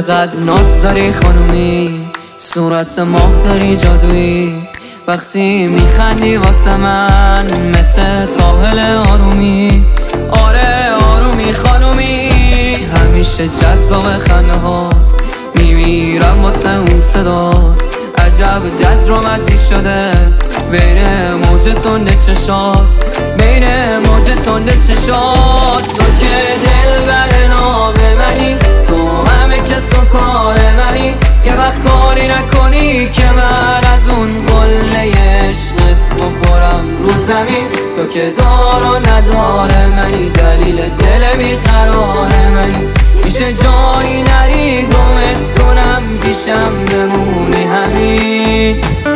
چقدر ناز داری خانومی، صورت ماه داری جادویی، وقتی میخندی واسه من مثل ساحل آرومی. آره آرومی خانومی، همیشه جذاب خنده هات، میمیرم واسه اون صدات. عجب جذرامتی شده بین موج تنده چشات، بین موج تنده چشات. تو که دلبر ناب منی، تو همه کس و کار منی، یه وقت کاری نکنی که من از اون قله عشقت بخورم رو زمین. تو که دار و ندار منی، دلیل دل بیقرار منی، میشه جایی نری گمت کنم، پیشم بمونی همین.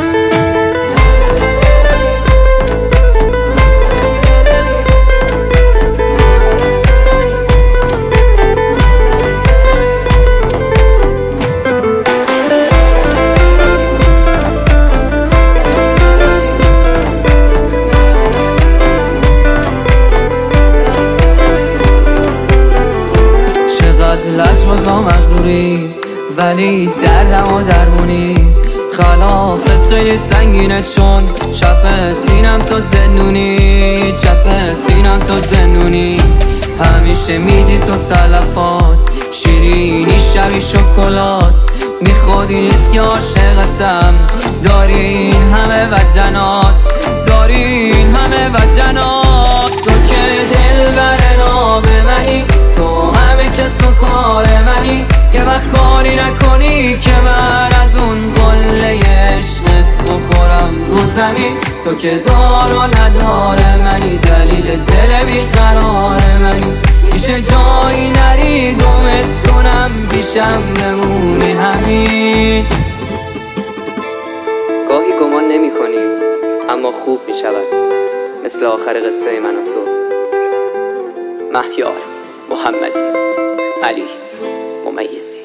لجبازا مغروری ولی دردم و درمونی، خلافت خیلی سنگینه چون چپ سینم تو زندونی، چپ سینم تو زندونی. همیشه میدی تو تلفات، شیرینی شبی شکلات، بی خودی نیست که عاشقتم، داری این همه وجنات، داری این همه وجنات. تو که دلبر ناب منی، تو همه کس و کار منی، یه وقت کاری نکنی که من از اون قله عشقت بخورم رو زمین. تو که دار و ندار منی، دلیل دل بیقرار منی، میشه جایی نری گمت کنم، پیشم بمونی همین. گاهی گمان نمی کنیم اما خوب می شود، مثل آخر قصه من و تو. مهیار محمدی، علی ممیزی.